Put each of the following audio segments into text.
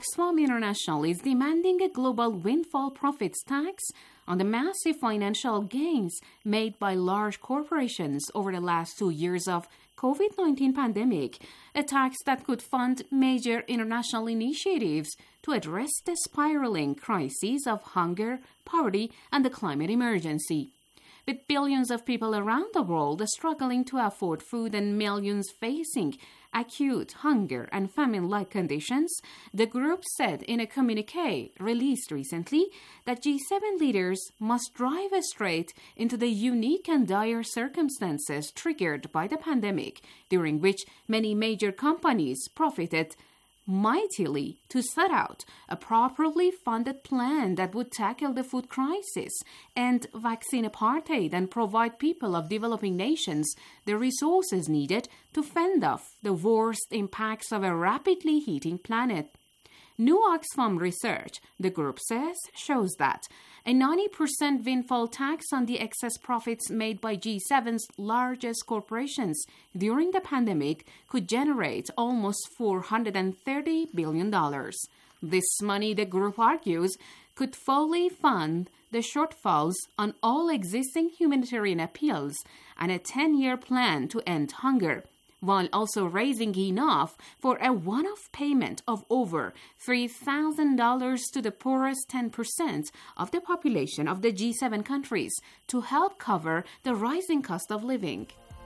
Oxfam International is demanding a global windfall profits tax on the massive financial gains made by large corporations over the last 2 years of COVID-19 pandemic, a tax that could fund major international initiatives to address the spiraling crises of hunger, poverty, and the climate emergency. With billions of people around the world struggling to afford food and millions facing acute hunger and famine-like conditions, the group said in a communiqué released recently that G7 leaders must drive straight into the unique and dire circumstances triggered by the pandemic, during which many major companies profited mightily to set out a properly funded plan that would tackle the food crisis, end vaccine apartheid, and provide people of developing nations the resources needed to fend off the worst impacts of a rapidly heating planet. New Oxfam research, the group says, shows that a 90% windfall tax on the excess profits made by G7's largest corporations during the pandemic could generate almost $430 billion. This money, the group argues, could fully fund the shortfalls on all existing humanitarian appeals and a 10-year plan to end hunger, while also raising enough for a one-off payment of over $3,000 to the poorest 10% of the population of the G7 countries to help cover the rising cost of living.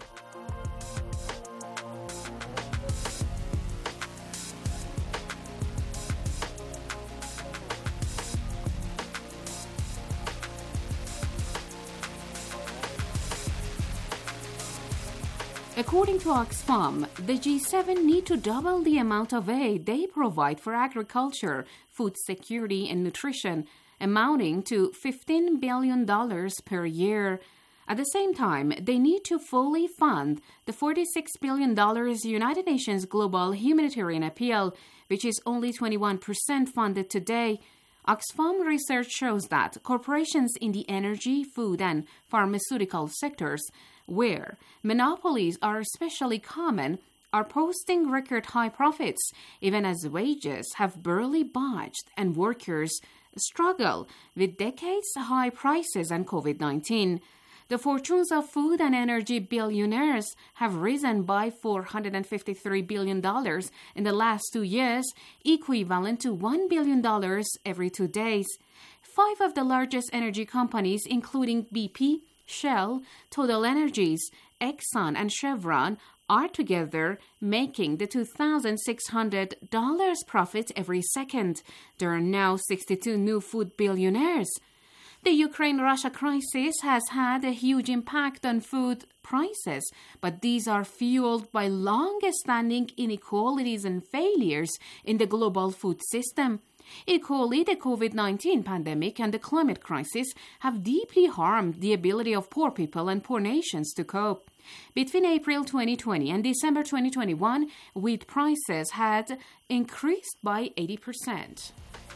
According to Oxfam, the G7 need to double the amount of aid they provide for agriculture, food security, and nutrition, amounting to $15 billion per year. At the same time, they need to fully fund the $46 billion United Nations Global Humanitarian Appeal, which is only 21% funded today. Oxfam research shows that corporations in the energy, food, and pharmaceutical sectors, where monopolies are especially common, are posting record high profits, even as wages have barely budged and workers struggle with decades high prices and COVID-19. The fortunes of food and energy billionaires have risen by $453 billion in the last 2 years, equivalent to $1 billion every 2 days. 5 of the largest energy companies, including BP, Shell, Total Energies, Exxon, and Chevron, are together making the $2,600 profit every second. There are now 62 new food billionaires. The Ukraine-Russia crisis has had a huge impact on food prices, but these are fueled by long-standing inequalities and failures in the global food system. Equally, the COVID-19 pandemic and the climate crisis have deeply harmed the ability of poor people and poor nations to cope. Between April 2020 and December 2021, wheat prices had increased by 80%.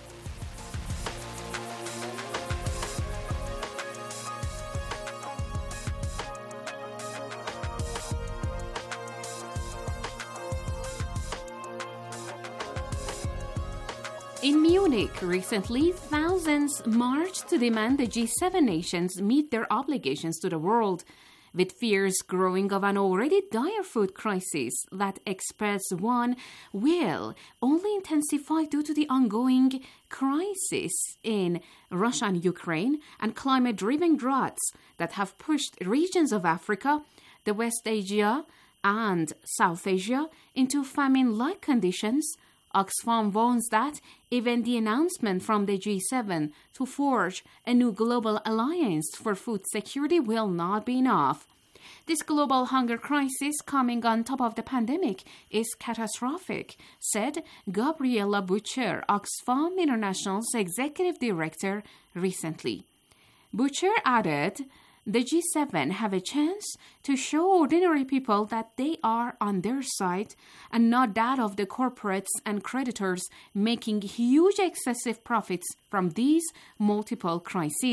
In Munich recently, thousands marched to demand the G7 nations meet their obligations to the world, with fears growing of an already dire food crisis that experts warn will only intensify due to the ongoing crisis in Russia and Ukraine and climate-driven droughts that have pushed regions of Africa, the West Asia, and South Asia into famine-like conditions. Oxfam warns that even the announcement from the G7 to forge a new global alliance for food security will not be enough. This global hunger crisis coming on top of the pandemic is catastrophic, said Gabriela Butcher, Oxfam International's executive director, recently. Butcher added, the G7 have a chance to show ordinary people that they are on their side and not that of the corporates and creditors making huge excessive profits from these multiple crises.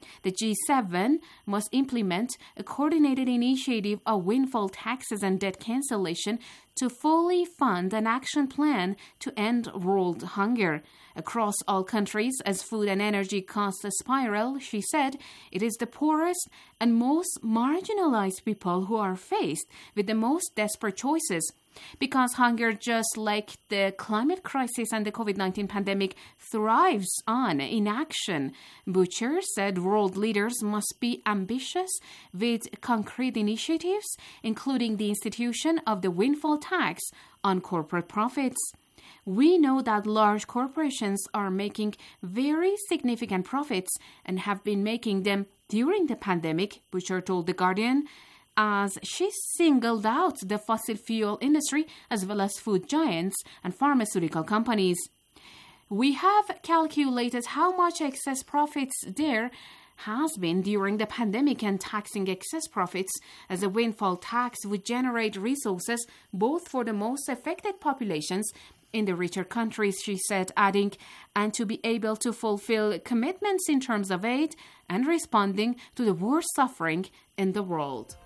The G7 must implement a coordinated initiative of windfall taxes and debt cancellation to fully fund an action plan to end world hunger. Across all countries, as food and energy costs spiral, she said, it is the poorest and most marginalized people who are faced with the most desperate choices. Because hunger, just like the climate crisis and the COVID-19 pandemic, thrives on inaction, Butcher said world leaders must be ambitious with concrete initiatives, including the institution of the windfall tax on corporate profits. We know that large corporations are making very significant profits and have been making them during the pandemic, Butcher told The Guardian, as she singled out the fossil fuel industry as well as food giants and pharmaceutical companies. We have calculated how much excess profits there has been during the pandemic, and taxing excess profits as a windfall tax would generate resources both for the most affected populations in the richer countries, she said, adding, and to be able to fulfill commitments in terms of aid and responding to the worst suffering in the world.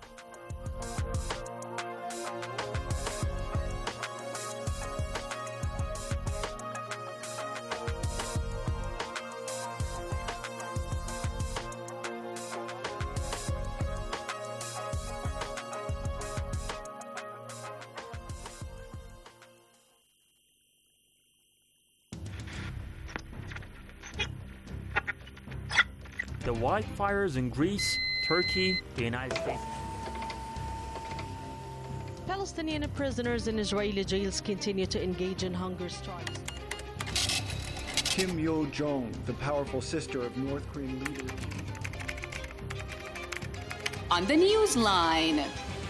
The wildfires in Greece, Turkey, the United States. Palestinian prisoners in Israeli jails continue to engage in hunger strikes. Kim Yo-jong, the powerful sister of North Korean leader. On the Newsline.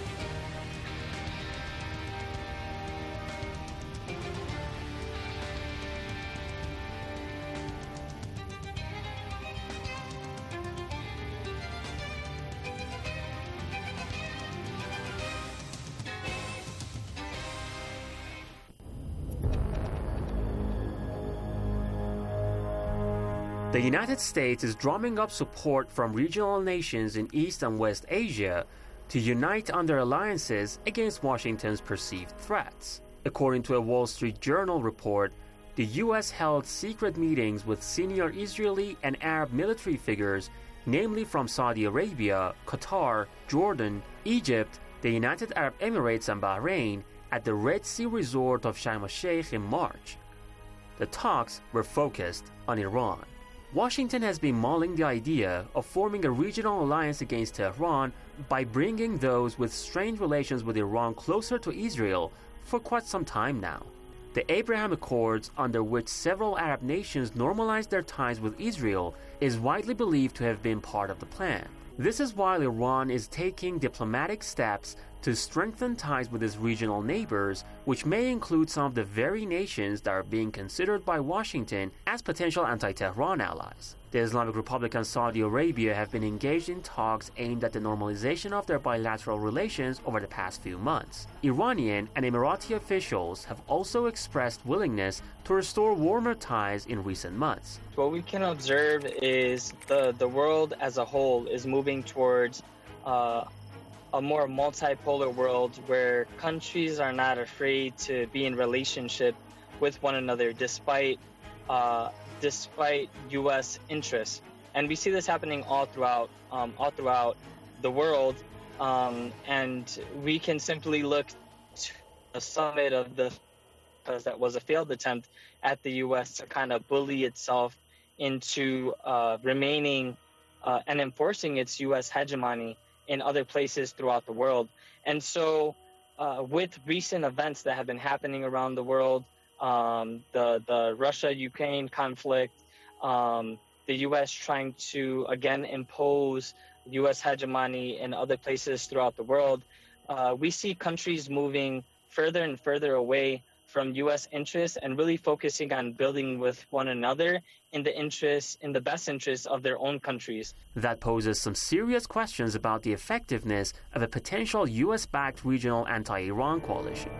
The United States is drumming up support from regional nations in East and West Asia to unite under alliances against Washington's perceived threats. According to a Wall Street Journal report, the U.S. held secret meetings with senior Israeli and Arab military figures, namely from Saudi Arabia, Qatar, Jordan, Egypt, the United Arab Emirates, and Bahrain at the Red Sea resort of Sharm el-Sheikh in March. The talks were focused on Iran. Washington has been mulling the idea of forming a regional alliance against Tehran by bringing those with strained relations with Iran closer to Israel for quite some time now. The Abraham Accords, under which several Arab nations normalized their ties with Israel, is widely believed to have been part of the plan. This is while Iran is taking diplomatic steps to strengthen ties with its regional neighbors, which may include some of the very nations that are being considered by Washington as potential anti-Tehran allies. The Islamic Republic and Saudi Arabia have been engaged in talks aimed at the normalization of their bilateral relations over the past few months. Iranian and Emirati officials have also expressed willingness to restore warmer ties in recent months. What we can observe is the world as a whole is moving towards a more multipolar world where countries are not afraid to be in relationship with one another despite U.S. interests. And we see this happening all throughout the world. And we can simply look to the summit of because that was a failed attempt at the U.S. to kind of bully itself into remaining and enforcing its U.S. hegemony in other places throughout the world. And so with recent events that have been happening around the world, the Russia-Ukraine conflict, the U.S. trying to, again, impose U.S. hegemony in other places throughout the world, we see countries moving further and further away from U.S. interests and really focusing on building with one another in the best interests of their own countries. That poses some serious questions about the effectiveness of a potential U.S.-backed regional anti-Iran coalition.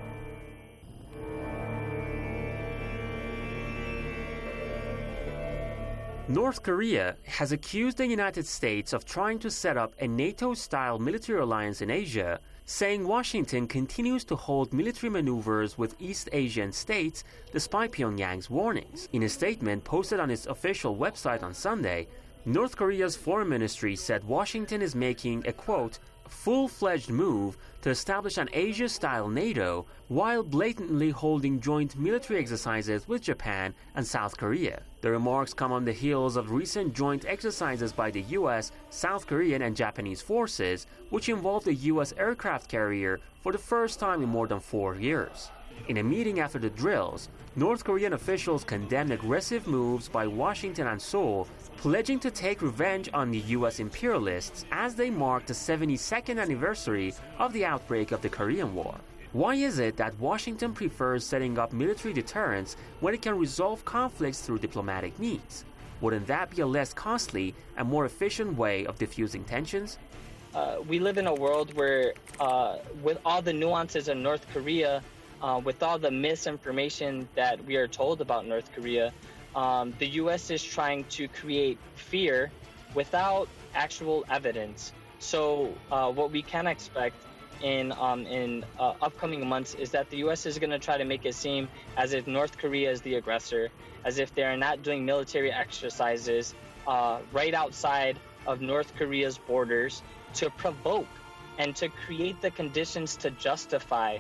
North Korea has accused the United States of trying to set up a NATO-style military alliance in Asia, saying Washington continues to hold military maneuvers with East Asian states despite Pyongyang's warnings. In a statement posted on its official website on Sunday, North Korea's foreign ministry said Washington is making a, quote, full-fledged move to establish an Asia-style NATO while blatantly holding joint military exercises with Japan and South Korea. The remarks come on the heels of recent joint exercises by the US, South Korean, and Japanese forces, which involved a US aircraft carrier for the first time in more than 4 years. In a meeting after the drills, North Korean officials condemned aggressive moves by Washington and Seoul, pledging to take revenge on the US imperialists as they mark the 72nd anniversary of the outbreak of the Korean War. Why is it that Washington prefers setting up military deterrence when it can resolve conflicts through diplomatic means? Wouldn't that be a less costly and more efficient way of diffusing tensions? We live in a world where, with all the nuances in North Korea, with all the misinformation that we are told about North Korea, the U.S. is trying to create fear without actual evidence. So what we can expect in upcoming months is that the U.S. is going to try to make it seem as if North Korea is the aggressor, as if they are not doing military exercises right outside of North Korea's borders to provoke and to create the conditions to justify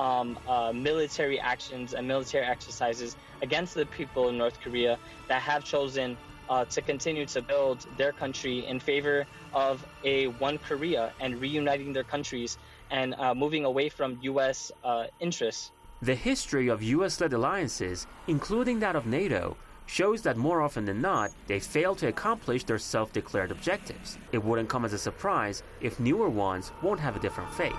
military actions and military exercises against the people in North Korea that have chosen to continue to build their country in favor of a one Korea and reuniting their countries and moving away from U.S. interests. The history of US-led alliances, including that of NATO, shows that more often than not, they fail to accomplish their self-declared objectives. It wouldn't come as a surprise if newer ones won't have a different fate.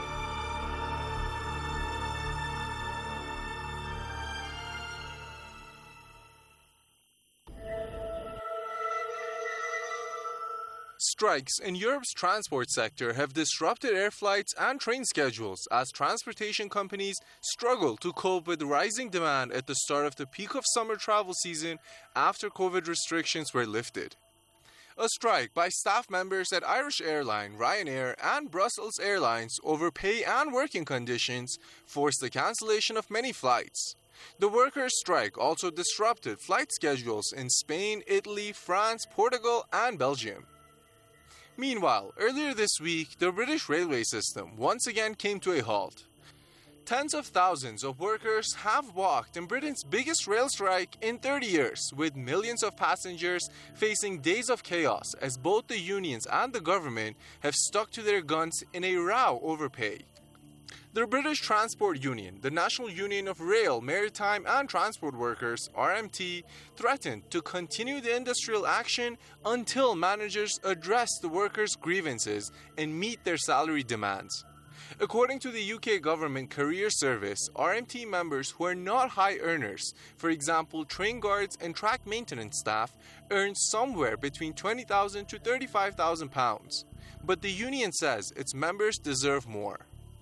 Strikes in Europe's transport sector have disrupted air flights and train schedules as transportation companies struggle to cope with rising demand at the start of the peak of summer travel season after COVID restrictions were lifted. A strike by staff members at Irish Airline, Ryanair, and Brussels Airlines over pay and working conditions forced the cancellation of many flights. The workers' strike also disrupted flight schedules in Spain, Italy, France, Portugal, and Belgium. Meanwhile, earlier this week, the British railway system once again came to a halt. Tens of thousands of workers have walked in Britain's biggest rail strike in 30 years, with millions of passengers facing days of chaos as both the unions and the government have stuck to their guns in a row over pay. The British Transport Union, the National Union of Rail, Maritime and Transport Workers, RMT, threatened to continue the industrial action until managers address the workers' grievances and meet their salary demands. According to the UK Government Career Service, RMT members who are not high earners, for example train guards and track maintenance staff, earn somewhere between £20,000 to £35,000. But the union says its members deserve more.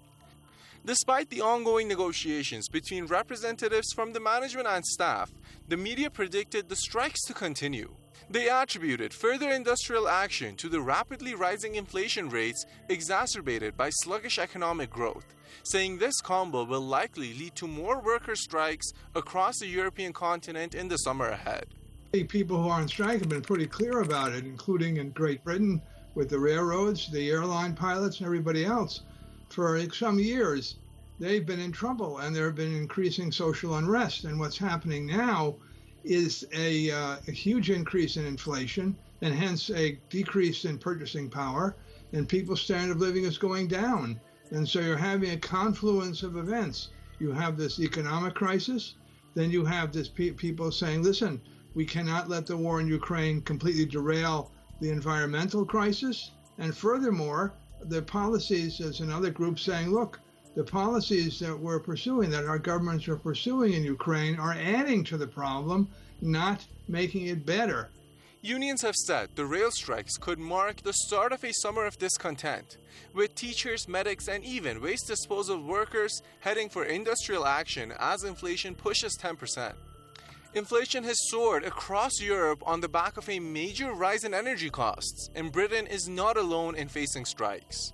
Despite the ongoing negotiations between representatives from the management and staff, the media predicted the strikes to continue. They attributed further industrial action to the rapidly rising inflation rates exacerbated by sluggish economic growth, saying this combo will likely lead to more worker strikes across the European continent in the summer ahead. The people who are on strike have been pretty clear about it, including in Great Britain with the railroads, the airline pilots, and everybody else. For some years, they've been in trouble, and there have been increasing social unrest. And what's happening now is a huge increase in inflation, and hence a decrease in purchasing power, and people's standard of living is going down. And so you're having a confluence of events. You have this economic crisis, then you have this people saying, listen, we cannot let the war in Ukraine completely derail the environmental crisis. And furthermore, the policies, there's another group saying, look, the policies that we're pursuing, that our governments are pursuing in Ukraine, are adding to the problem, not making it better. Unions have said the rail strikes could mark the start of a summer of discontent, with teachers, medics, and even waste disposal workers heading for industrial action as inflation pushes 10%. Inflation has soared across Europe on the back of a major rise in energy costs, and Britain is not alone in facing strikes.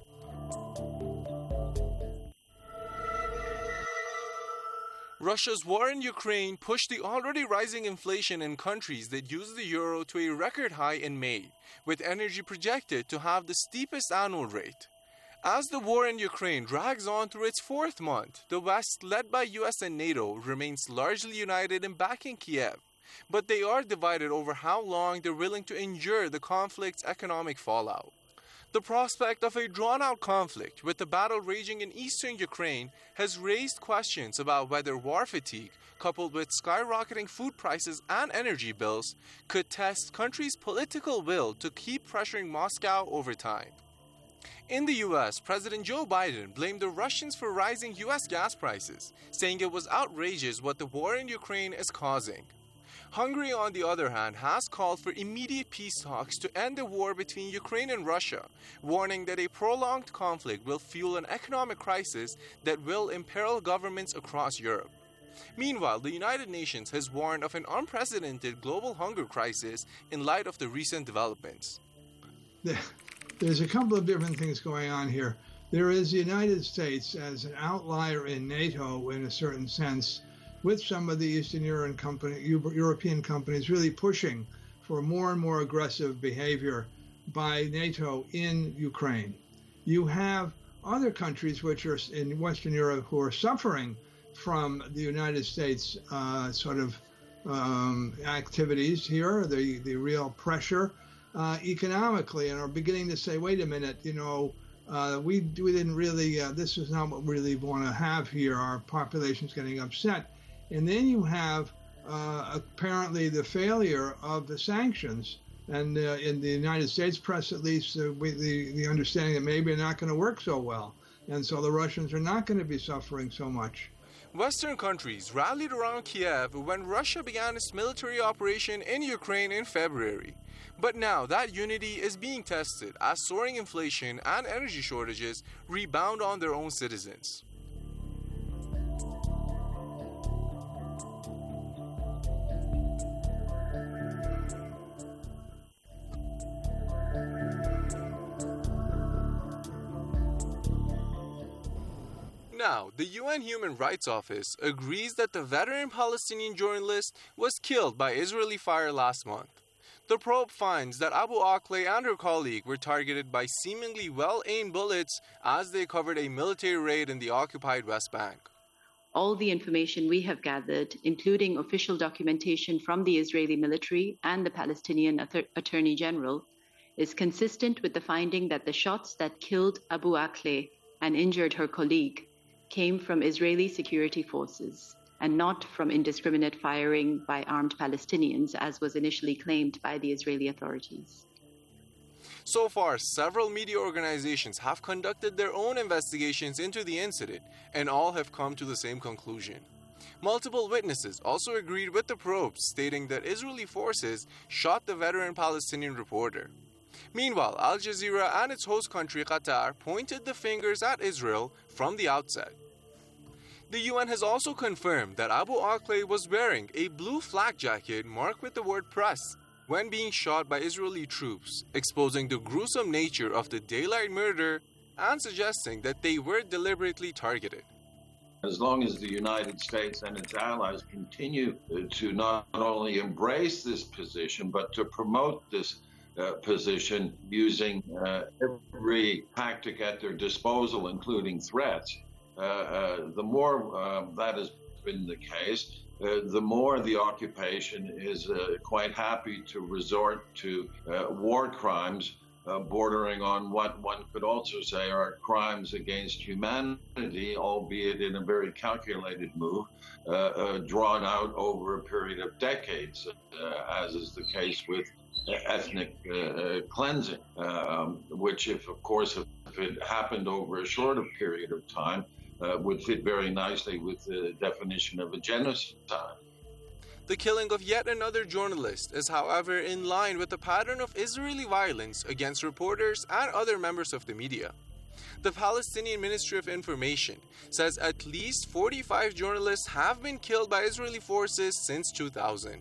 Russia's war in Ukraine pushed the already rising inflation in countries that use the euro to a record high in May, with energy projected to have the steepest annual rate. As the war in Ukraine drags on through its fourth month, the West, led by US and NATO, remains largely united in backing Kiev, but they are divided over how long they're willing to endure the conflict's economic fallout. The prospect of a drawn-out conflict with the battle raging in eastern Ukraine has raised questions about whether war fatigue, coupled with skyrocketing food prices and energy bills, could test countries' political will to keep pressuring Moscow over time. In the US, President Joe Biden blamed the Russians for rising US gas prices, saying it was outrageous what the war in Ukraine is causing. Hungary, on the other hand, has called for immediate peace talks to end the war between Ukraine and Russia, warning that a prolonged conflict will fuel an economic crisis that will imperil governments across Europe. Meanwhile, the United Nations has warned of an unprecedented global hunger crisis in light of the recent developments. There's a couple of different things going on here. There is the United States as an outlier in NATO in a certain sense, with some of the Eastern European companies really pushing for more and more aggressive behavior by NATO in Ukraine. You have other countries which are in Western Europe who are suffering from the United States activities here, the real pressure economically, and are beginning to say, wait a minute, we didn't really, this is not what we really want to have here. Our population's getting upset. And then you have apparently the failure of the sanctions. And in the United States press, at least, the understanding that maybe they're not going to work so well. And so the Russians are not going to be suffering so much. Western countries rallied around Kiev when Russia began its military operation in Ukraine in February. But now that unity is being tested as soaring inflation and energy shortages rebound on their own citizens. Now, the UN Human Rights Office agrees that the veteran Palestinian journalist was killed by Israeli fire last month. The probe finds that Abu Akleh and her colleague were targeted by seemingly well-aimed bullets as they covered a military raid in the occupied West Bank. All the information we have gathered, including official documentation from the Israeli military and the Palestinian Attorney General, is consistent with the finding that the shots that killed Abu Akleh and injured her colleague came from Israeli security forces and not from indiscriminate firing by armed Palestinians, as was initially claimed by the Israeli authorities. So far, several media organizations have conducted their own investigations into the incident, and all have come to the same conclusion. Multiple witnesses also agreed with the probe, stating that Israeli forces shot the veteran Palestinian reporter. Meanwhile, Al Jazeera and its host country, Qatar, pointed the fingers at Israel from the outset. The UN has also confirmed that Abu Akleh was wearing a blue flak jacket marked with the word press when being shot by Israeli troops, exposing the gruesome nature of the daylight murder and suggesting that they were deliberately targeted. As long as the United States and its allies continue to not only embrace this position, but to promote this position using every tactic at their disposal, including threats, the more that has been the case, the more the occupation is quite happy to resort to war crimes bordering on what one could also say are crimes against humanity, albeit in a very calculated move, drawn out over a period of decades, as is the case with ethnic cleansing, which, if it happened over a shorter period of time, would fit very nicely with the definition of a genocide. The killing of yet another journalist is, however, in line with the pattern of Israeli violence against reporters and other members of the media. The Palestinian Ministry of Information says at least 45 journalists have been killed by Israeli forces since 2000.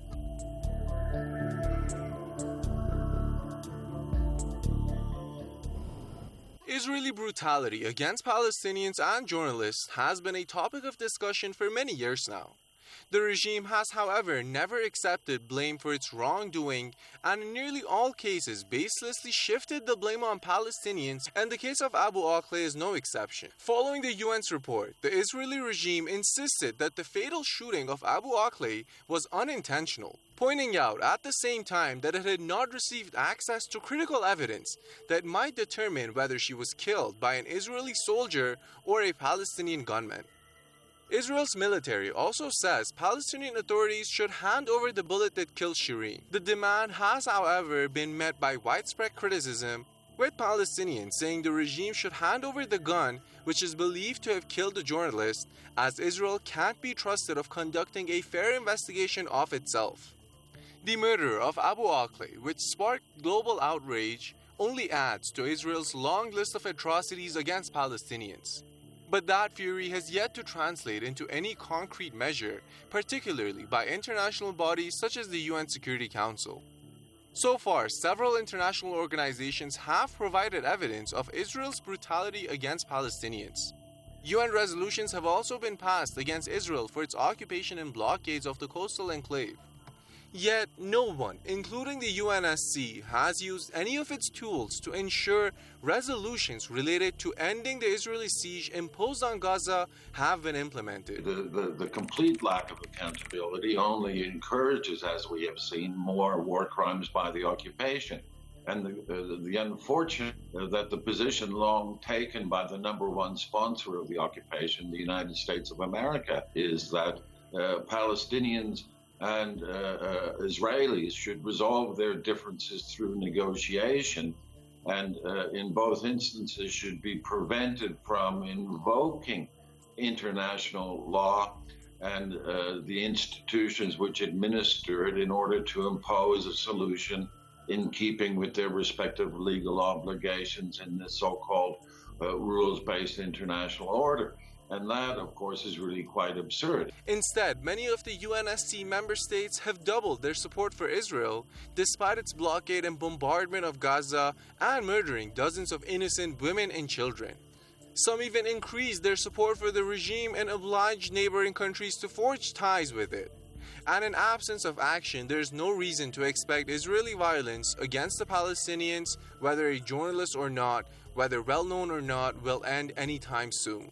Israeli brutality against Palestinians and journalists has been a topic of discussion for many years now. The regime has, however, never accepted blame for its wrongdoing and in nearly all cases baselessly shifted the blame on Palestinians, and the case of Abu Akleh is no exception. Following the UN's report, the Israeli regime insisted that the fatal shooting of Abu Akleh was unintentional, pointing out at the same time that it had not received access to critical evidence that might determine whether she was killed by an Israeli soldier or a Palestinian gunman. Israel's military also says Palestinian authorities should hand over the bullet that killed Shireen. The demand has, however, been met by widespread criticism, with Palestinians saying the regime should hand over the gun which is believed to have killed the journalist, as Israel can't be trusted of conducting a fair investigation of itself. The murder of Abu Akleh, which sparked global outrage, only adds to Israel's long list of atrocities against Palestinians. But that fury has yet to translate into any concrete measure, particularly by international bodies such as the UN Security Council. So far, several international organizations have provided evidence of Israel's brutality against Palestinians. UN resolutions have also been passed against Israel for its occupation and blockades of the coastal enclave. Yet, no one, including the UNSC, has used any of its tools to ensure resolutions related to ending the Israeli siege imposed on Gaza have been implemented. The complete lack of accountability only encourages, as we have seen, more war crimes by the occupation. And the unfortunate that the position long taken by the number one sponsor of the occupation, the United States of America, is that Palestinians and Israelis should resolve their differences through negotiation, and in both instances should be prevented from invoking international law and the institutions which administer it in order to impose a solution in keeping with their respective legal obligations in the so-called rules-based international order. And that, of course, is really quite absurd. Instead, many of the UNSC member states have doubled their support for Israel, despite its blockade and bombardment of Gaza and murdering dozens of innocent women and children. Some even increased their support for the regime and obliged neighboring countries to forge ties with it. And in absence of action, there is no reason to expect Israeli violence against the Palestinians, whether a journalist or not, whether well-known or not, will end anytime soon.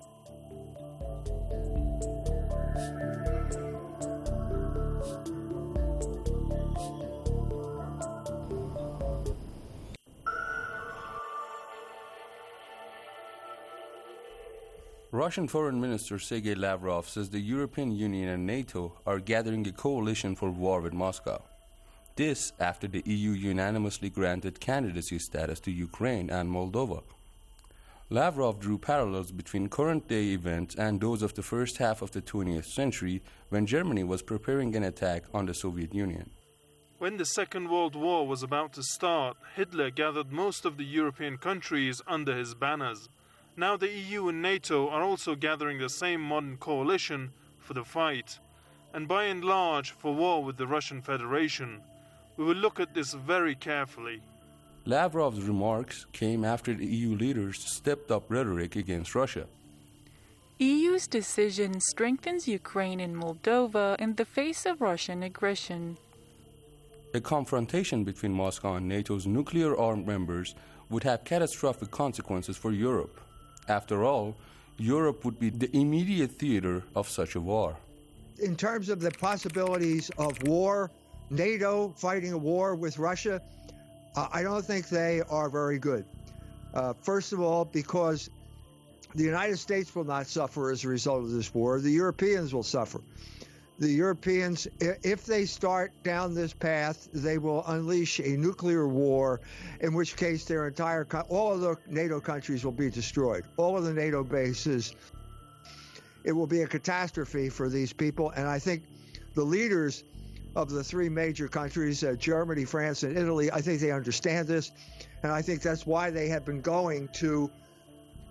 Russian Foreign Minister Sergei Lavrov says the European Union and NATO are gathering a coalition for war with Moscow. This after the EU unanimously granted candidacy status to Ukraine and Moldova. Lavrov drew parallels between current-day events and those of the first half of the 20th century, when Germany was preparing an attack on the Soviet Union. When the Second World War was about to start, Hitler gathered most of the European countries under his banners. Now the EU and NATO are also gathering the same modern coalition for the fight, and by and large for war with the Russian Federation. We will look at this very carefully. Lavrov's remarks came after the EU leaders stepped up rhetoric against Russia. EU's decision strengthens Ukraine and Moldova in the face of Russian aggression. A confrontation between Moscow and NATO's nuclear-armed members would have catastrophic consequences for Europe. After all, Europe would be the immediate theater of such a war. In terms of the possibilities of war, NATO fighting a war with Russia, I don't think they are very good. First of all, because the United States will not suffer as a result of this war. The Europeans will suffer. The Europeans, if they start down this path, they will unleash a nuclear war, in which case all of the NATO countries will be destroyed. All of the NATO bases. It will be a catastrophe for these people, and I think the leaders of the three major countries, Germany, France, and Italy, I think they understand this, and I think that's why they have been going to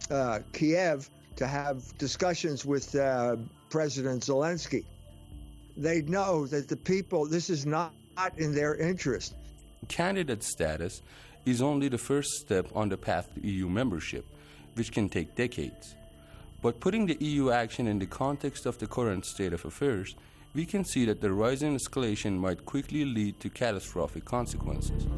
Kiev to have discussions with President Zelensky. They know that the people, this is not in their interest. Candidate status is only the first step on the path to EU membership, which can take decades. But putting the EU action in the context of the current state of affairs, we can see that the rising escalation might quickly lead to catastrophic consequences.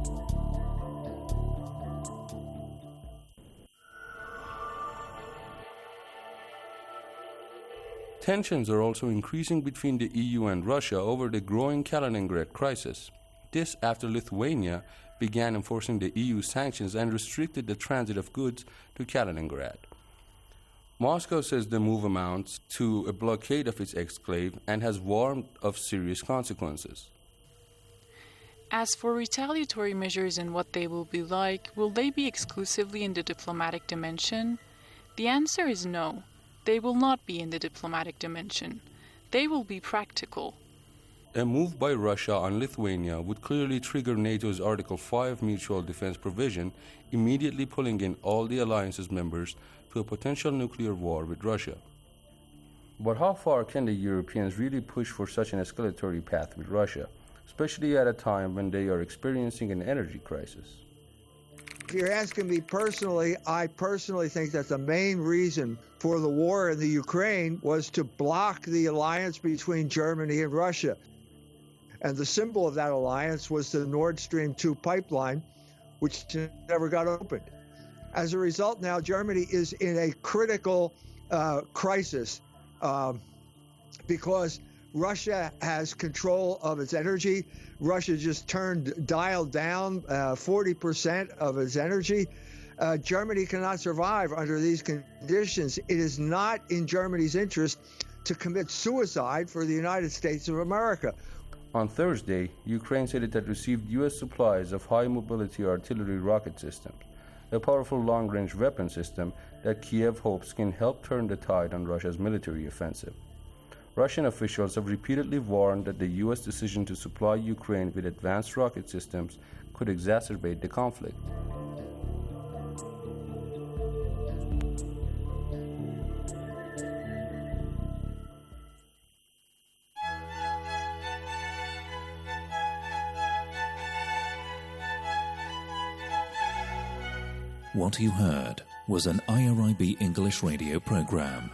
Tensions are also increasing between the EU and Russia over the growing Kaliningrad crisis. This after Lithuania began enforcing the EU sanctions and restricted the transit of goods to Kaliningrad. Moscow says the move amounts to a blockade of its exclave and has warned of serious consequences. As for retaliatory measures and what they will be like, will they be exclusively in the diplomatic dimension? The answer is no. They will not be in the diplomatic dimension. They will be practical. A move by Russia on Lithuania would clearly trigger NATO's Article 5 mutual defense provision, immediately pulling in all the alliance's members to a potential nuclear war with Russia. But how far can the Europeans really push for such an escalatory path with Russia, especially at a time when they are experiencing an energy crisis? If you're asking me personally, I personally think that the main reason for the war in the Ukraine was to block the alliance between Germany and Russia. And the symbol of that alliance was the Nord Stream 2 pipeline, which never got opened. As a result, now Germany is in a critical crisis because Russia has control of its energy. Russia just dialed down 40% of its energy. Germany cannot survive under these conditions. It is not in Germany's interest to commit suicide for the United States of America. On Thursday, Ukraine said it had received U.S. supplies of high-mobility artillery rocket systems, a powerful long-range weapon system that Kiev hopes can help turn the tide on Russia's military offensive. Russian officials have repeatedly warned that the U.S. decision to supply Ukraine with advanced rocket systems could exacerbate the conflict. What you heard was an IRIB English radio program.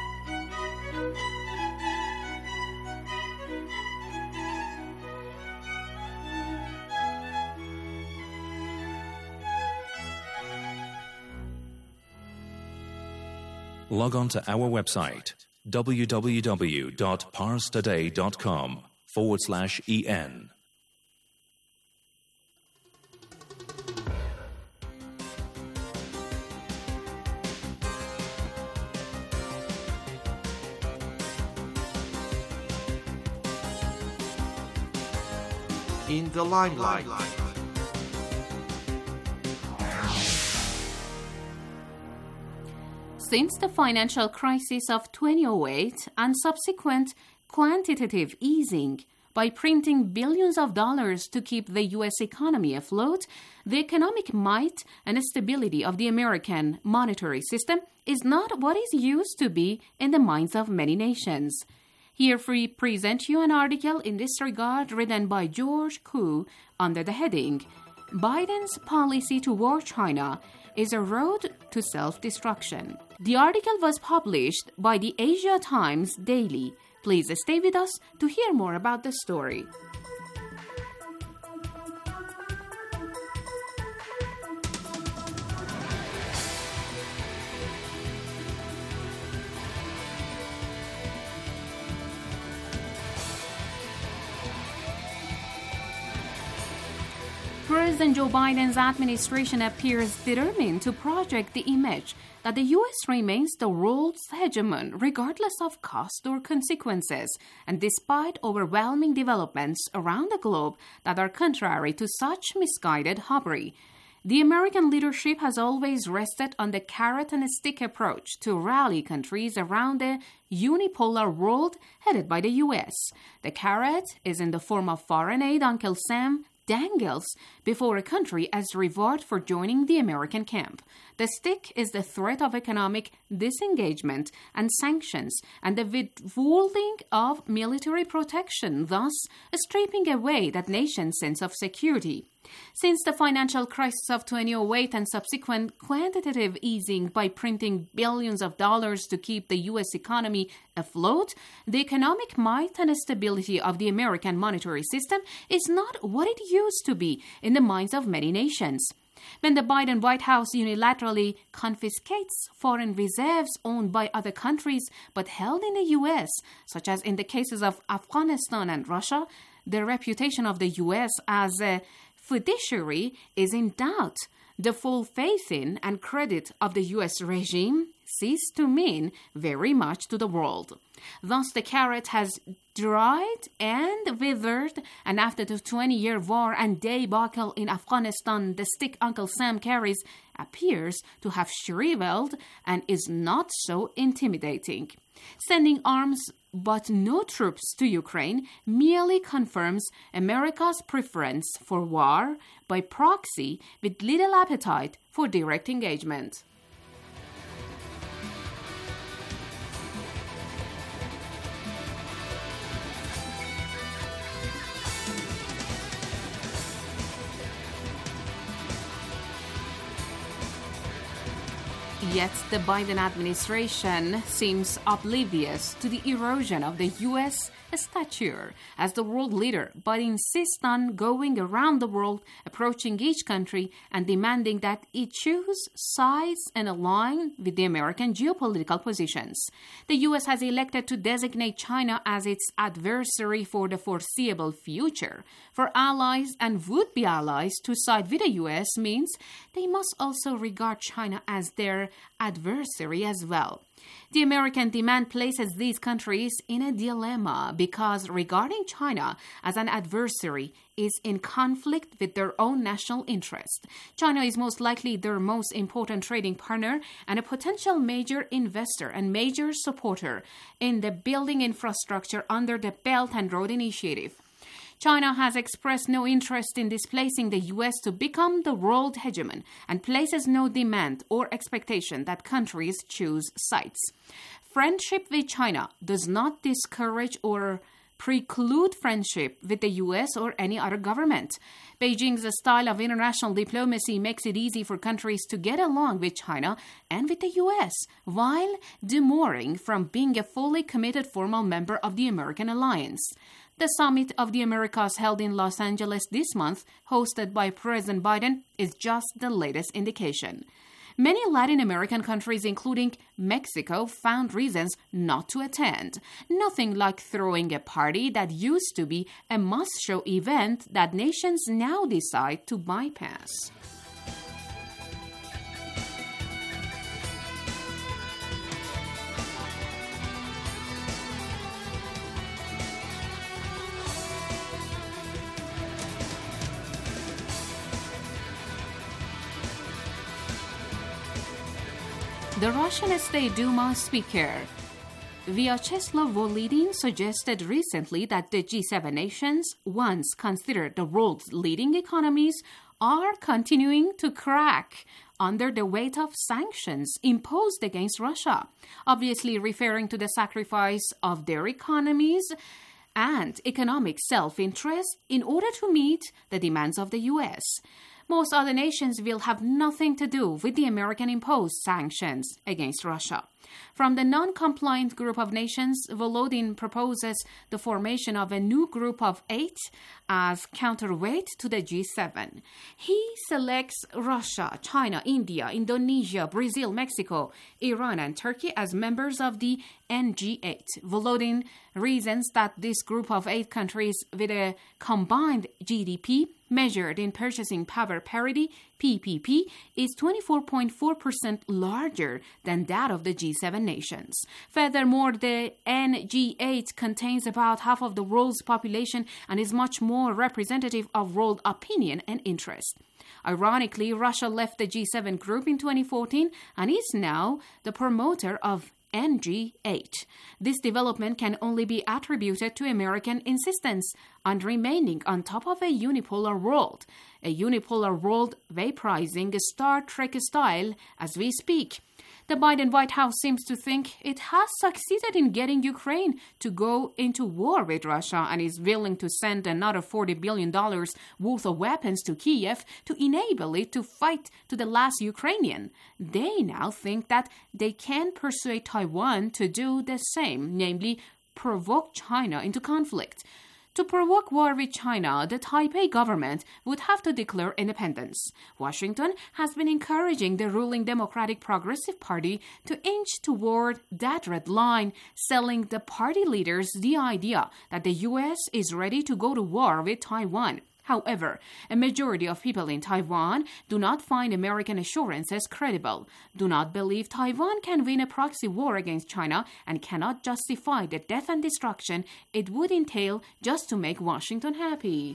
Log on to our website www.parstoday.com/en. In the limelight. Since the financial crisis of 2008 and subsequent quantitative easing by printing billions of dollars to keep the U.S. economy afloat, the economic might and stability of the American monetary system is not what is used to be in the minds of many nations. Here we present you an article in this regard written by George Koo under the heading, Biden's Policy Toward China is a Road to Self-Destruction. The article was published by the Asia Times Daily. Please stay with us to hear more about the story. President Joe Biden's administration appears determined to project the image that the U.S. remains the world's hegemon regardless of cost or consequences, and despite overwhelming developments around the globe that are contrary to such misguided hubris. The American leadership has always rested on the carrot and stick approach to rally countries around a unipolar world headed by the U.S. The carrot is in the form of foreign aid, Uncle Sam, dangles before a country as reward for joining the American camp. The stick is the threat of economic disengagement and sanctions and the withholding of military protection, thus stripping away that nation's sense of security. Since the financial crisis of 2008 and subsequent quantitative easing by printing billions of dollars to keep the U.S. economy afloat, the economic might and stability of the American monetary system is not what it used to be in the minds of many nations. When the Biden White House unilaterally confiscates foreign reserves owned by other countries but held in the U.S., such as in the cases of Afghanistan and Russia, the reputation of the U.S. as a fiduciary is in doubt. The full faith in and credit of the U.S. regime cease to mean very much to the world. Thus, the carrot has dried and withered, and after the 20-year war and debacle in Afghanistan, the stick Uncle Sam carries appears to have shriveled and is not so intimidating. Sending arms but no troops to Ukraine merely confirms America's preference for war by proxy with little appetite for direct engagement. Yet the Biden administration seems oblivious to the erosion of the U.S. stature as the world leader, but insists on going around the world, approaching each country and demanding that it choose sides and align with the American geopolitical positions. The U.S. has elected to designate China as its adversary for the foreseeable future. For allies and would-be allies to side with the U.S. means they must also regard China as their adversary as well. The American demand places these countries in a dilemma because regarding China as an adversary is in conflict with their own national interest. China is most likely their most important trading partner and a potential major investor and major supporter in the building infrastructure under the Belt and Road Initiative. China has expressed no interest in displacing the U.S. to become the world hegemon and places no demand or expectation that countries choose sides. Friendship with China does not discourage or preclude friendship with the U.S. or any other government. Beijing's style of international diplomacy makes it easy for countries to get along with China and with the U.S. while demurring from being a fully committed formal member of the American alliance. The Summit of the Americas held in Los Angeles this month, hosted by President Biden, is just the latest indication. Many Latin American countries, including Mexico, found reasons not to attend. Nothing like throwing a party that used to be a must-show event that nations now decide to bypass. The Russian State Duma Speaker Vyacheslav Volodin suggested recently that the G7 nations, once considered the world's leading economies, are continuing to crack under the weight of sanctions imposed against Russia, obviously referring to the sacrifice of their economies and economic self-interest in order to meet the demands of the U.S. Most other nations will have nothing to do with the American-imposed sanctions against Russia. From the non-compliant group of nations, Volodin proposes the formation of a new group of 8 as counterweight to the G7. He selects Russia, China, India, Indonesia, Brazil, Mexico, Iran, and Turkey as members of the NG8. Volodin reasons that this group of 8 countries with a combined GDP measured in purchasing power parity, PPP, is 24.4% larger than that of the G7 nations. Furthermore, the NG8 contains about half of the world's population and is much more representative of world opinion and interest. Ironically, Russia left the G7 group in 2014 and is now the promoter of NG-8. This development can only be attributed to American insistence on remaining on top of a unipolar world vaporizing Star Trek style as we speak. The Biden White House seems to think it has succeeded in getting Ukraine to go into war with Russia and is willing to send another $40 billion worth of weapons to Kiev to enable it to fight to the last Ukrainian. They now think that they can persuade Taiwan to do the same, namely provoke China into conflict. To provoke war with China, the Taipei government would have to declare independence. Washington has been encouraging the ruling Democratic Progressive Party to inch toward that red line, selling the party leaders the idea that the U.S. is ready to go to war with Taiwan. However, a majority of people in Taiwan do not find American assurances credible, do not believe Taiwan can win a proxy war against China, and cannot justify the death and destruction it would entail just to make Washington happy.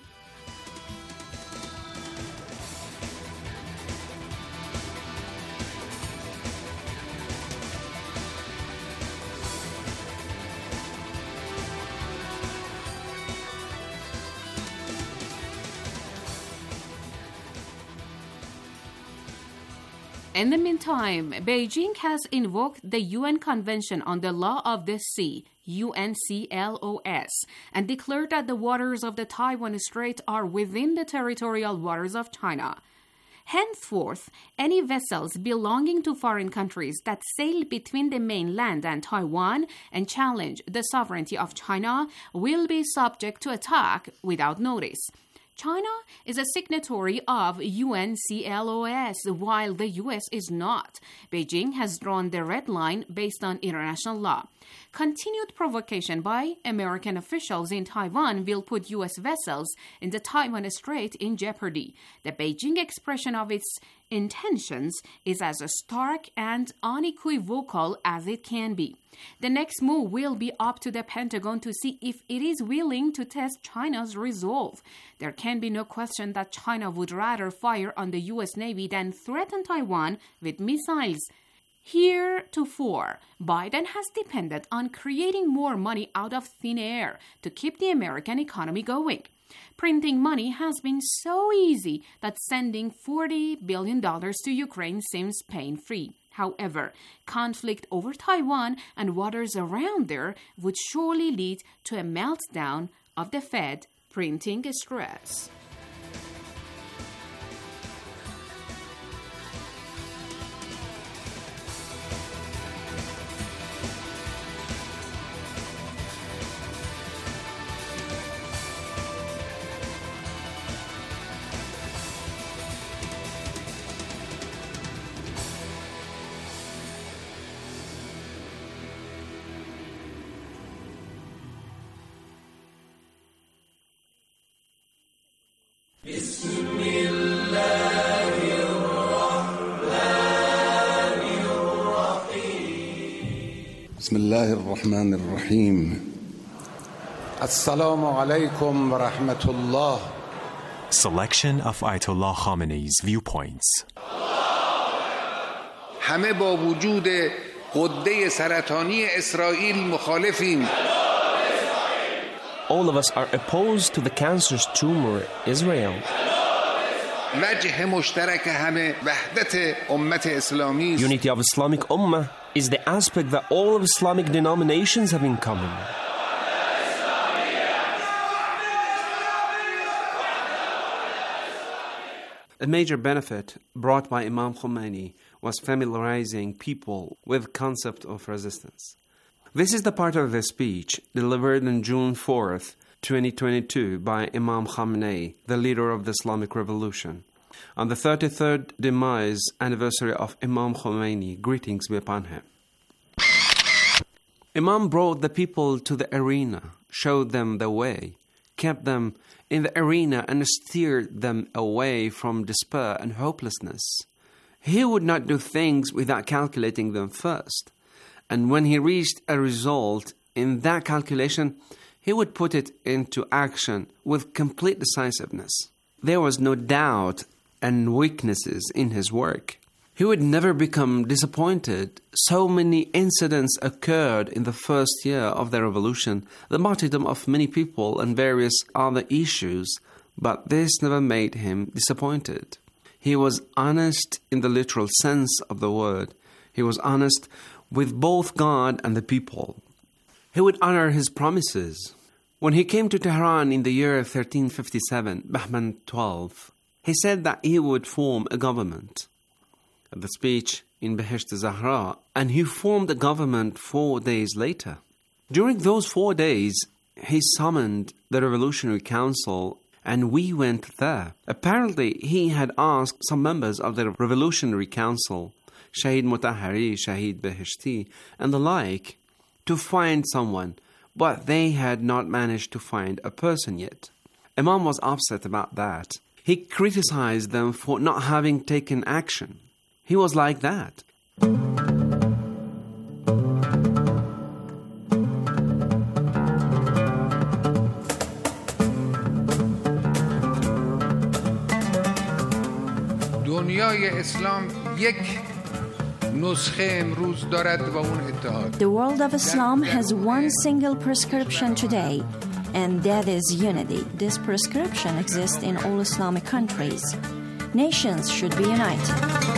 In the meantime, Beijing has invoked the UN Convention on the Law of the Sea, UNCLOS, and declared that the waters of the Taiwan Strait are within the territorial waters of China. Henceforth, any vessels belonging to foreign countries that sail between the mainland and Taiwan and challenge the sovereignty of China will be subject to attack without notice. China is a signatory of UNCLOS, while the U.S. is not. Beijing has drawn the red line based on international law. Continued provocation by American officials in Taiwan will put U.S. vessels in the Taiwan Strait in jeopardy. The Beijing expression of its intentions is as stark and unequivocal as it can be. The next move will be up to the Pentagon to see if it is willing to test China's resolve. There can be no question that China would rather fire on the U.S. Navy than threaten Taiwan with missiles. Heretofore, Biden has depended on creating more money out of thin air to keep the American economy going. Printing money has been so easy that sending $40 billion to Ukraine seems pain-free. However, conflict over Taiwan and waters around there would surely lead to a meltdown of the Fed printing stress. بسم الله الرحمن الرحيم السلام عليكم ورحمة الله. Selection of Ayatollah Khamenei's viewpoints. همه با وجود غده سرطانی اسرائیل مخالفیم. All of us are opposed to the cancerous tumor Israel. وجه مشترک همه وحدت امت اسلامی. Unity of Islamic Ummah is the aspect that all of Islamic denominations have in common. A major benefit brought by Imam Khomeini was familiarizing people with the concept of resistance. This is the part of the speech delivered on June 4th, 2022 by Imam Khamenei, the leader of the Islamic Revolution. On the 33rd demise anniversary of Imam Khomeini, greetings be upon him. Imam brought the people to the arena, showed them the way, kept them in the arena and steered them away from despair and hopelessness. He would not do things without calculating them first. And when he reached a result in that calculation, he would put it into action with complete decisiveness. There was no doubt and weaknesses in his work. He would never become disappointed. So many incidents occurred in the first year of the revolution, the martyrdom of many people and various other issues, but this never made him disappointed. He was honest in the literal sense of the word. He was honest with both God and the people. He would honor his promises. When he came to Tehran in the year 1357, Bahman 12, he said that he would form a government. At the speech in Behesht Zahra, and he formed a government 4 days later. During those 4 days, he summoned the Revolutionary Council, and we went there. Apparently, he had asked some members of the Revolutionary Council, Shahid Mutahari, Shahid Beheshti, and the like, to find someone, but they had not managed to find a person yet. Imam was upset about that. He criticized them for not having taken action. He was like that. دنیای اسلام یک نسخه امروز دارد و اون اتحاد. The world of Islam has one single prescription today, and that is unity. This prescription exists in all Islamic countries. Nations should be united.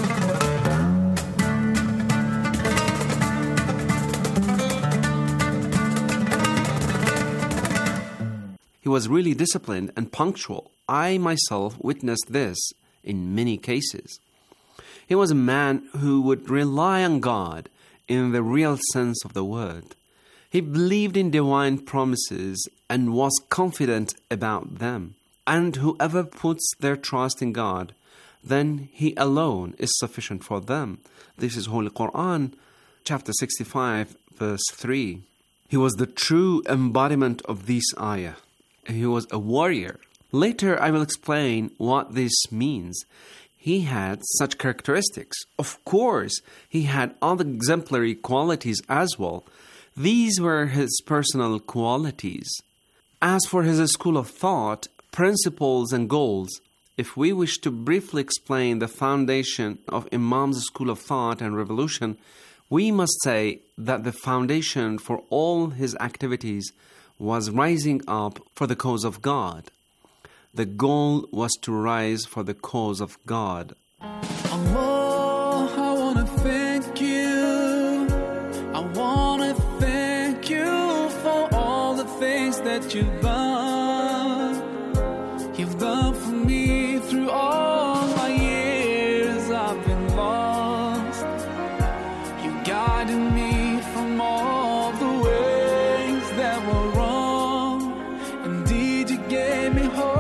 He was really disciplined and punctual. I myself witnessed this in many cases. He was a man who would rely on God in the real sense of the word. He believed in divine promises and was confident about them. And whoever puts their trust in God, then He alone is sufficient for them. This is Holy Quran, chapter 65, verse 3. He was the true embodiment of this ayah. He was a warrior. Later I will explain what this means. He had such characteristics. Of course, he had other exemplary qualities as well. These were his personal qualities. As for his school of thought, principles and goals, if we wish to briefly explain the foundation of Imam's school of thought and revolution, we must say that the foundation for all his activities was rising up for the cause of God. The goal was to rise for the cause of God. Allah, I want to thank you. I want to thank you for all the things that you've done. You've done for me through all my years I've been lost. You guided me from all the ways that were wrong. Indeed, you gave me hope.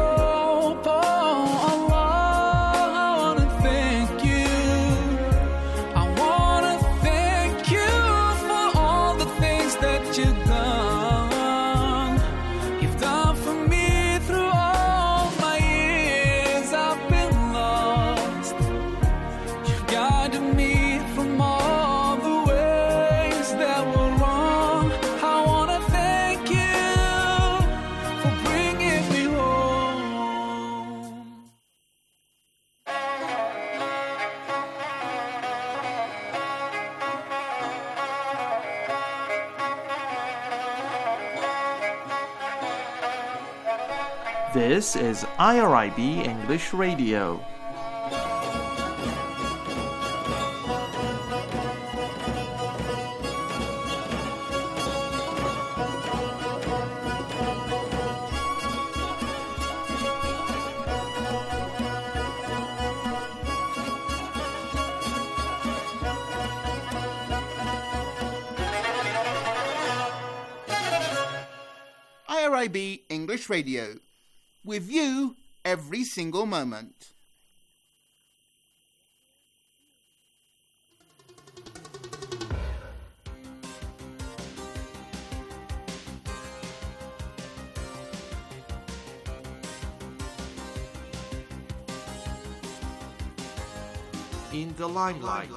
This is IRIB English Radio. IRIB English Radio. With you every single moment. In the limelight.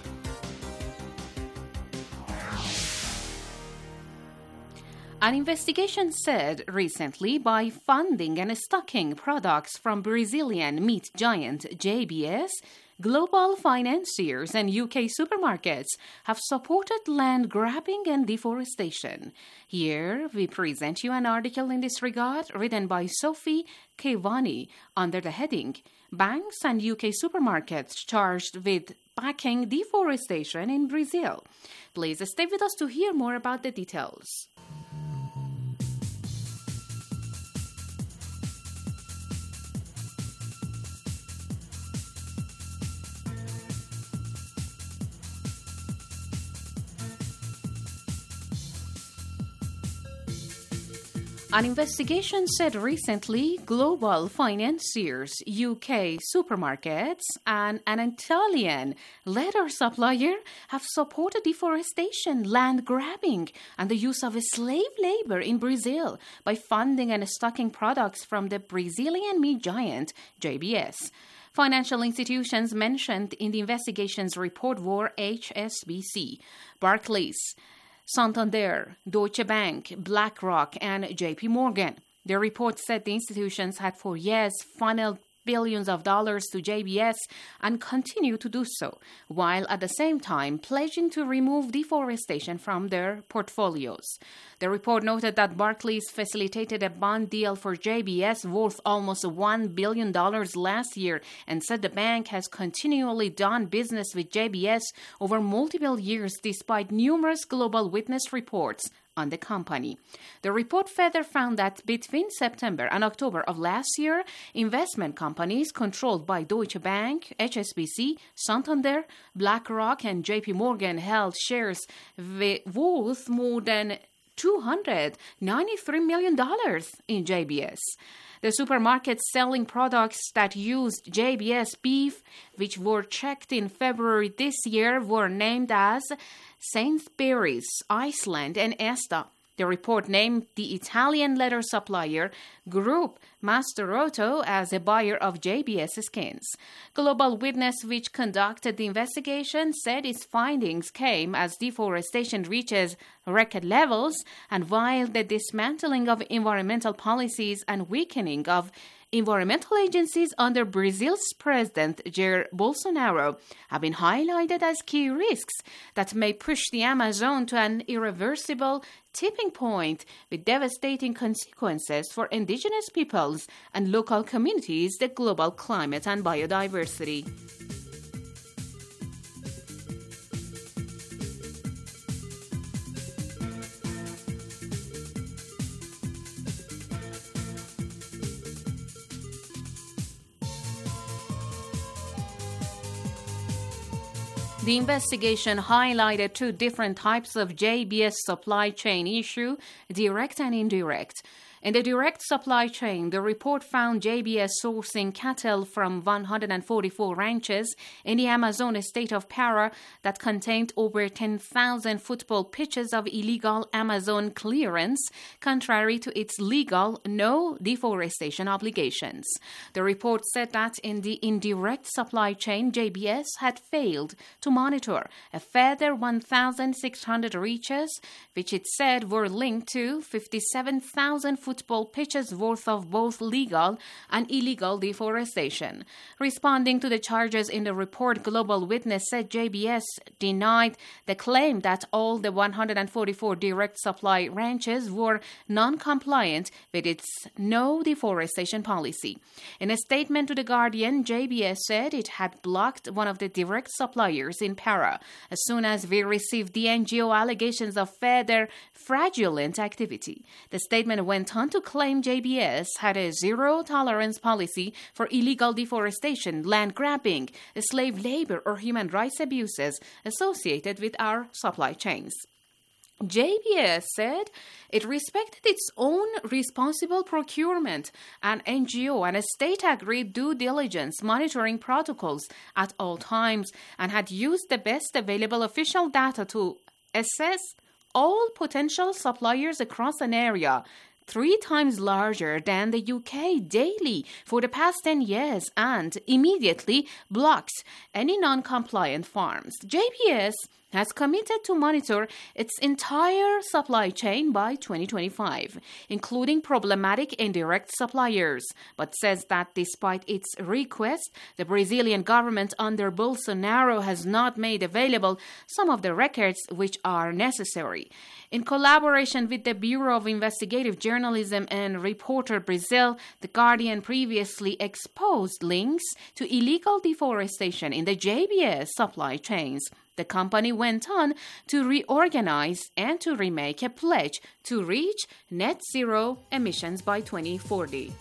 An investigation said recently by funding and stocking products from Brazilian meat giant JBS, global financiers and UK supermarkets have supported land grabbing and deforestation. Here, we present you an article in this regard written by Sophie Kevani under the heading, Banks and UK Supermarkets Charged with Backing Deforestation in Brazil. Please stay with us to hear more about the details. An investigation said recently global financiers, UK supermarkets, and an Italian leather supplier have supported deforestation, land grabbing, and the use of slave labor in Brazil by funding and stocking products from the Brazilian meat giant JBS. Financial institutions mentioned in the investigation's report were HSBC, Barclays, Santander, Deutsche Bank, BlackRock, and JP Morgan. The report said the institutions had for years funneled billions of dollars to JBS and continue to do so, while at the same time pledging to remove deforestation from their portfolios. The report noted that Barclays facilitated a bond deal for JBS worth almost $1 billion last year and said the bank has continually done business with JBS over multiple years despite numerous global witness reports on the company. The report further found that between September and October of last year, investment companies controlled by Deutsche Bank, HSBC, Santander, BlackRock, and JP Morgan held shares worth more than $293 million in JBS. The supermarkets selling products that used JBS beef, which were checked in February this year, were named as Sainsbury's, Iceland, and Esta. The report named the Italian leather supplier Group Masterotto as a buyer of JBS skins. Global Witness, which conducted the investigation, said its findings came as deforestation reaches record levels and while the dismantling of environmental policies and weakening of environmental agencies under Brazil's President Jair Bolsonaro have been highlighted as key risks that may push the Amazon to an irreversible tipping point with devastating consequences for indigenous peoples and local communities, the global climate and biodiversity. The investigation highlighted two different types of JBS supply chain issue, direct and indirect. In the direct supply chain, the report found JBS sourcing cattle from 144 ranches in the Amazon state of Pará that contained over 10,000 football pitches of illegal Amazon clearance, contrary to its legal no deforestation obligations. The report said that in the indirect supply chain, JBS had failed to monitor a further 1,600 reaches, which it said were linked to 57,000 football pitches worth of both legal and illegal deforestation. Responding to the charges in the report, Global Witness said JBS denied the claim that all the 144 direct supply ranches were non-compliant with its no deforestation policy. In a statement to The Guardian, JBS said it had blocked one of the direct suppliers in Pará as soon as we received the NGO allegations of further fraudulent activity. The statement went on to claim JBS had a zero-tolerance policy for illegal deforestation, land grabbing, slave labor, or human rights abuses associated with our supply chains. JBS said it respected its own responsible procurement and NGO and state-agreed due diligence monitoring protocols at all times and had used the best available official data to assess all potential suppliers across an area 3 times larger than the UK daily for the past 10 years and immediately blocks any non-compliant farms. JBS has committed to monitor its entire supply chain by 2025, including problematic indirect suppliers, but says that despite its request, the Brazilian government under Bolsonaro has not made available some of the records which are necessary. In collaboration with the Bureau of Investigative Journalism and Reporter Brazil, The Guardian previously exposed links to illegal deforestation in the JBS supply chains. The company went on to reorganize and to remake a pledge to reach net zero emissions by 2040.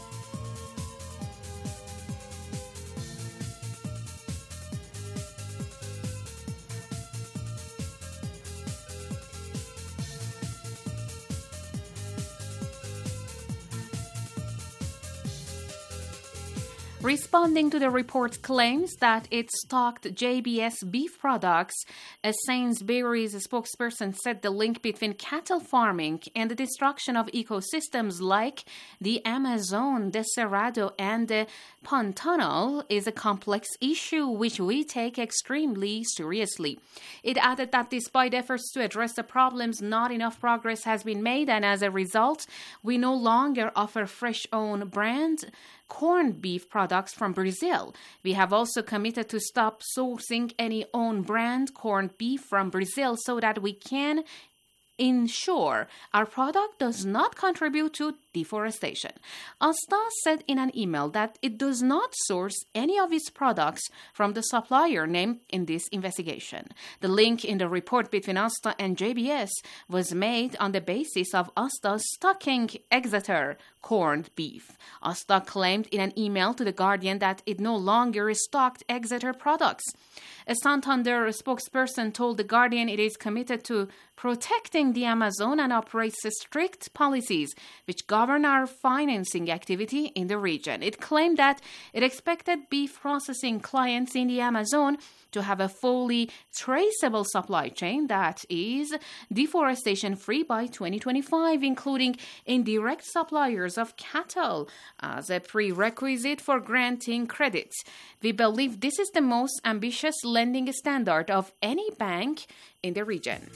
Responding to the report's claims that it stocked JBS beef products, a Sainsbury's spokesperson said the link between cattle farming and the destruction of ecosystems like the Amazon, the Cerrado, and the Pantanal is a complex issue which we take extremely seriously. It added that despite efforts to address the problems, not enough progress has been made, and as a result, we no longer offer fresh own brand corned beef products from Brazil. We have also committed to stop sourcing any own brand corned beef from Brazil so that we can ensure our product does not contribute to deforestation. Asta said in an email that it does not source any of its products from the supplier named in this investigation. The link in the report between Asta and JBS was made on the basis of Asta stocking Exeter corned beef. Asta claimed in an email to The Guardian that it no longer stocked Exeter products. A Santander spokesperson told The Guardian it is committed to protecting the Amazon and operates strict policies which govern our financing activity in the region. It claimed that it expected beef processing clients in the Amazon to have a fully traceable supply chain that is deforestation-free by 2025, including indirect suppliers of cattle as a prerequisite for granting credits. We believe this is the most ambitious lending standard of any bank in the region.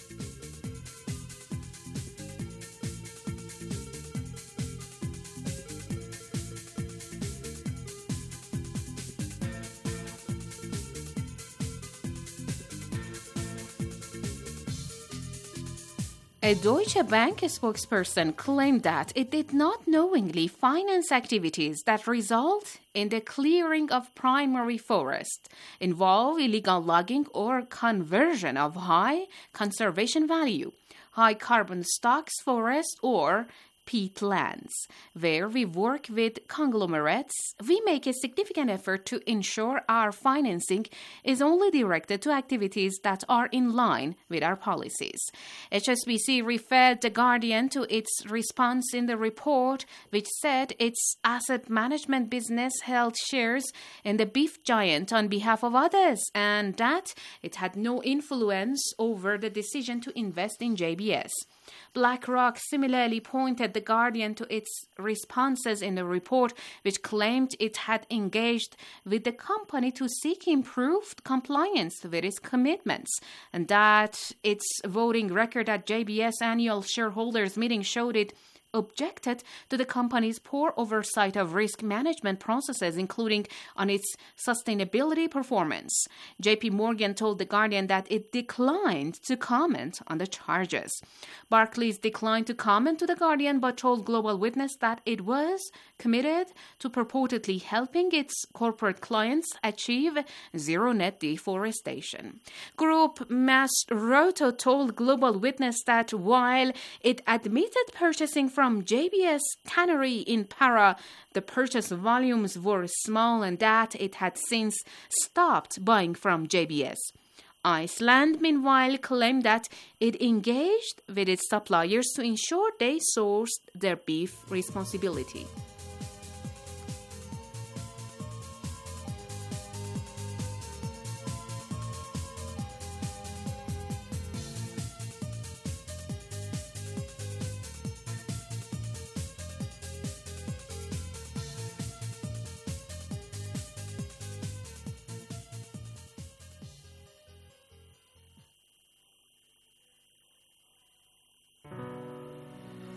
A Deutsche Bank spokesperson claimed that it did not knowingly finance activities that result in the clearing of primary forest, involve illegal logging or conversion of high conservation value, high carbon stocks forest, or peatlands. Where we work with conglomerates, we make a significant effort to ensure our financing is only directed to activities that are in line with our policies. HSBC referred The Guardian to its response in the report, which said its asset management business held shares in the beef giant on behalf of others and that it had no influence over the decision to invest in JBS. BlackRock similarly pointed The Guardian to its responses in the report, which claimed it had engaged with the company to seek improved compliance with its commitments, and that its voting record at JBS annual shareholders meeting showed it objected to the company's poor oversight of risk management processes, including on its sustainability performance. JP Morgan told The Guardian that it declined to comment on the charges. Barclays declined to comment to The Guardian but told Global Witness that it was committed to purportedly helping its corporate clients achieve zero net deforestation. Group Masroto told Global Witness that while it admitted purchasing from JBS Tannery in Para, the purchase volumes were small and that it had since stopped buying from JBS. Iceland, meanwhile, claimed that it engaged with its suppliers to ensure they sourced their beef responsibly.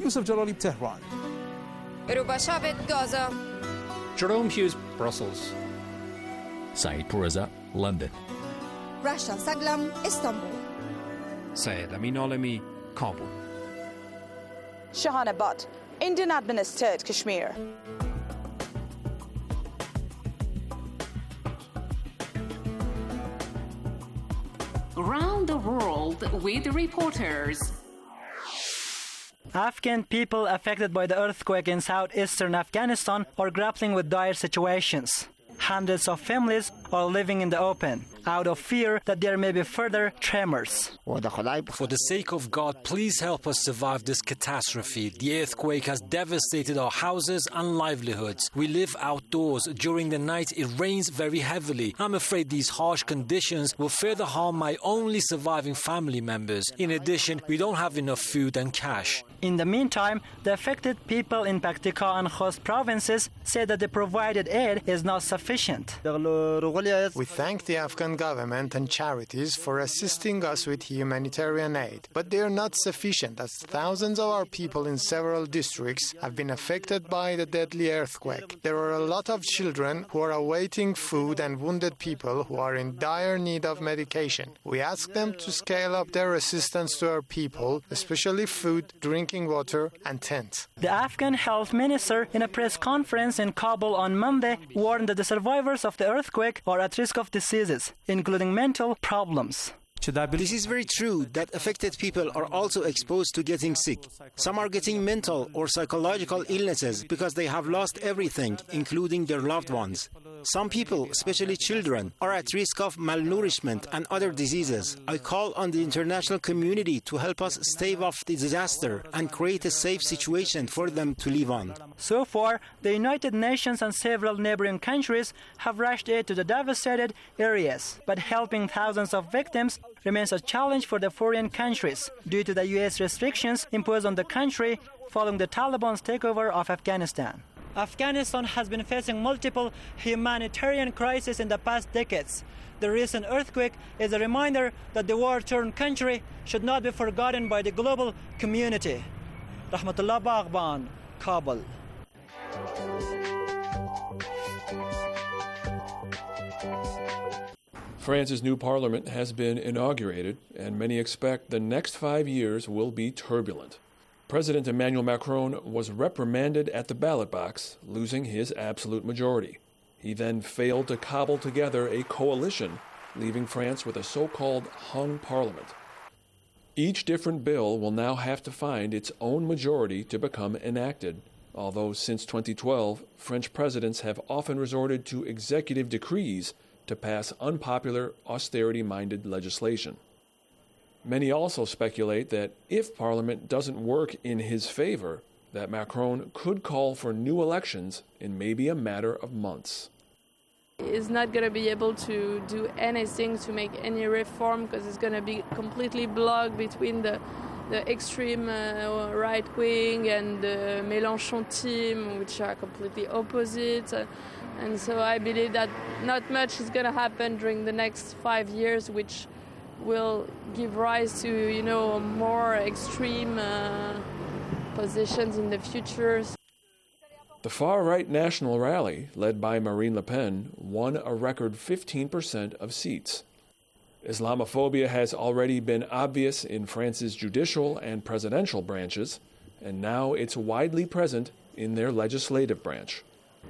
Yusuf Jalali, Tehran. Rubashabet, Gaza. Jerome Hughes, Brussels. Saeed Pourreza, London. Rasha Saglam, Istanbul. Syed Amin Alami, Kabul. Shahana Butt, Indian-administered Kashmir. Around the world with reporters. Afghan people affected by the earthquake in southeastern Afghanistan are grappling with dire situations. Hundreds of families are living in the open, out of fear that there may be further tremors. For the sake of God, please help us survive this catastrophe. The earthquake has devastated our houses and livelihoods. We live outdoors. During the night, it rains very heavily. I'm afraid these harsh conditions will further harm my only surviving family members. In addition, we don't have enough food and cash. In the meantime, the affected people in Paktika and Khost provinces say that the provided aid is not sufficient. We thank the Afghan government and charities for assisting us with humanitarian aid, but they are not sufficient as thousands of our people in several districts have been affected by the deadly earthquake. There are a lot of children who are awaiting food and wounded people who are in dire need of medication. We ask them to scale up their assistance to our people, especially food, drinking water, and tents. The Afghan health minister, in a press conference in Kabul on Monday, warned that the survivors of the earthquake are at risk of diseases, including mental problems. This is very true that affected people are also exposed to getting sick. Some are getting mental or psychological illnesses because they have lost everything, including their loved ones. Some people, especially children, are at risk of malnourishment and other diseases. I call on the international community to help us stave off the disaster and create a safe situation for them to live on. So far, the United Nations and several neighboring countries have rushed aid to the devastated areas, but helping thousands of victims remains a challenge for the foreign countries due to the U.S. restrictions imposed on the country following the Taliban's takeover of Afghanistan. Afghanistan has been facing multiple humanitarian crises in the past decades. The recent earthquake is a reminder that the war-torn country should not be forgotten by the global community. Rahmatullah Baghban, Kabul. France's new parliament has been inaugurated, and many expect the next 5 years will be turbulent. President Emmanuel Macron was reprimanded at the ballot box, losing his absolute majority. He then failed to cobble together a coalition, leaving France with a so-called hung parliament. Each different bill will now have to find its own majority to become enacted, although since 2012, French presidents have often resorted to executive decrees to pass unpopular, austerity-minded legislation. Many also speculate that if Parliament doesn't work in his favor, that Macron could call for new elections in maybe a matter of months. He's not going to be able to do anything to make any reform because it's going to be completely blocked between the extreme right wing and the Mélenchon team, which are completely opposite. And so I believe that not much is going to happen during the next 5 years, which will give rise to, more extreme positions in the future. The far-right National Rally, led by Marine Le Pen, won a record 15% of seats. Islamophobia has already been obvious in France's judicial and presidential branches, and now it's widely present in their legislative branch.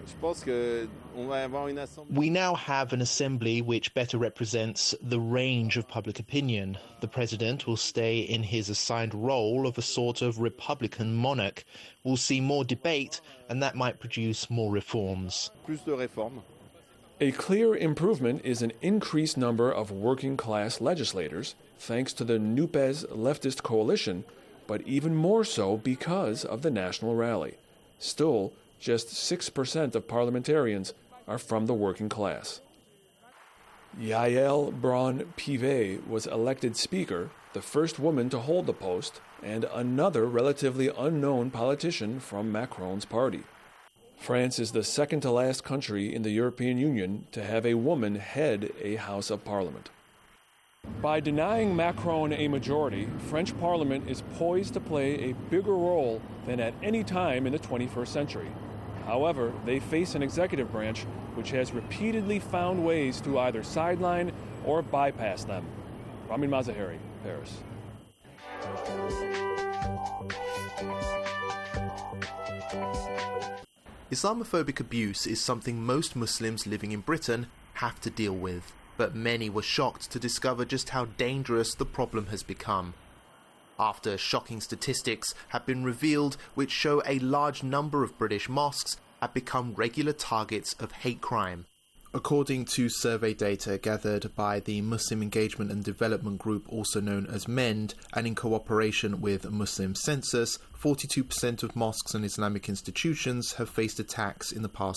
We now have an assembly which better represents the range of public opinion. The president will stay in his assigned role of a sort of Republican monarch. We'll see more debate, and that might produce more reforms. A clear improvement is an increased number of working-class legislators, thanks to the NUPES leftist coalition, but even more so because of the National Rally. Still, just 6% of parliamentarians are from the working class. Yael Braun-Pivet was elected Speaker, the first woman to hold the post, and another relatively unknown politician from Macron's party. France is the second-to-last country in the European Union to have a woman head a House of Parliament. By denying Macron a majority, French Parliament is poised to play a bigger role than at any time in the 21st century. However, they face an executive branch which has repeatedly found ways to either sideline or bypass them. Ramin Mazaheri, Paris. Islamophobic abuse is something most Muslims living in Britain have to deal with, but many were shocked to discover just how dangerous the problem has become. After shocking statistics have been revealed which show a large number of British mosques have become regular targets of hate crime. According to survey data gathered by the Muslim Engagement and Development Group, also known as MEND, and in cooperation with Muslim Census, 42% of mosques and Islamic institutions have faced attacks in the past